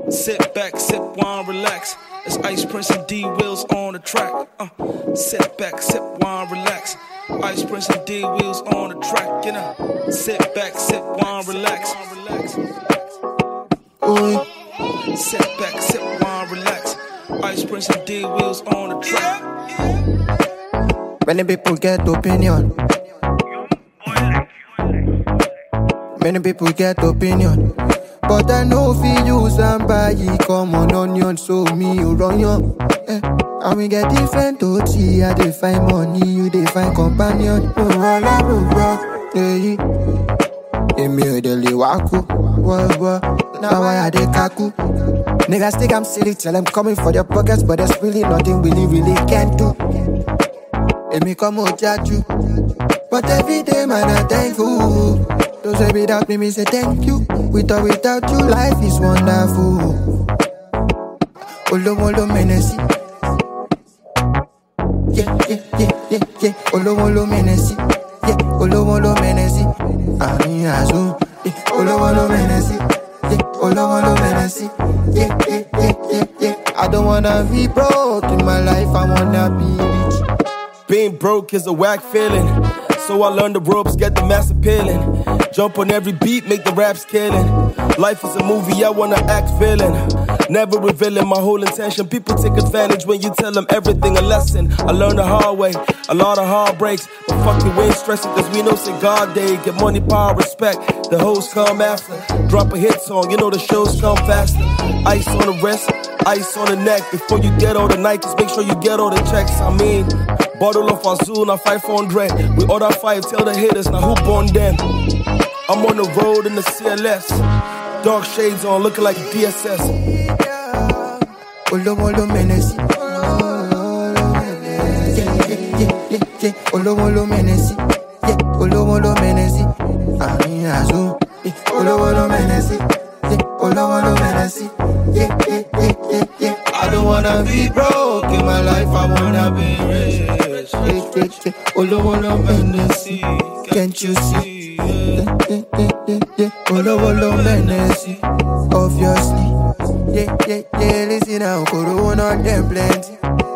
Sit back, sip wine, relax. It's Ice Prince and D Wheels on the track. Sit back, sip wine, relax. Ice Prince and D Wheels on the track. You know. Sit back, sip wine, relax. Ooh. Sit back, sip wine, relax. Ice Prince and D Wheels on the track. Many people get opinion. Many people get opinion. But I know if you use and buy it, come on onion, so me you run young. And we get different OT, I define money, you define companion. Emi odele waku, now I had a kaku. Niggas think I'm silly till I'm coming for their pockets, but there's really nothing really can do. Emi come jaju, but every day man I'm thankful. Don't say without me say thank you. With or without you, life is wonderful. Olo menesi. Yeah. Olo menesi. Yeah, olo menesi. Ani azu. Olo menesi. Yeah, olo menesi. Yeah. I don't wanna be broke in my life, I wanna be rich. Being broke is a whack feeling. So I learned the ropes, get the mass appealing. Jump on every beat, make the raps killing. Life is a movie, I wanna act villain. Never revealing my whole intention. People take advantage when you tell them everything a lesson. I learned the hard way, a lot of heartbreaks. But fuck it, we ain't stressing, cause we know say God day. Get money, power, respect, the hoes come after. Drop a hit song, you know the shows come faster. Ice on the wrist, ice on the neck. Before you get all the Nikes, make sure you get all the checks. I mean, bottle of Azul, now 500. We order 5, tell the haters, now who born them? I'm on the road in the CLS. Dark shades on, looking like DSS. Olo menesi. Yeah. Olo menesi. Yeah, olo menesi. Ani azu. Olo menesi. Yeah, olo menesi. Yeah. I don't wanna be broke in my life, I wanna be rich. Olo menesi. Can't you see? Yeah. Olo menesi. Obviously. Yeah. Listen now, Corona, them plenty.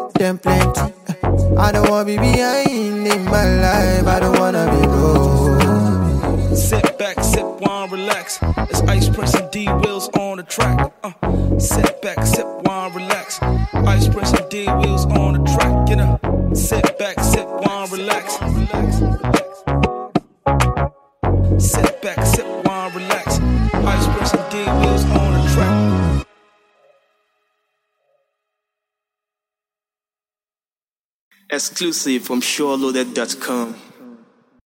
I don't wanna be behind in my life. I don't wanna be broke. Sit back, sip wine, relax. It's Ice Prince and D Wheels on the track. Sit back, sip wine, relax. Ice Prince and D Wheels on the track. You know. Sit back, sip wine, relax. Sit back, sip wine, relax. Ice Prince and D Wheels on the track. Exclusive from SureLoaded.com.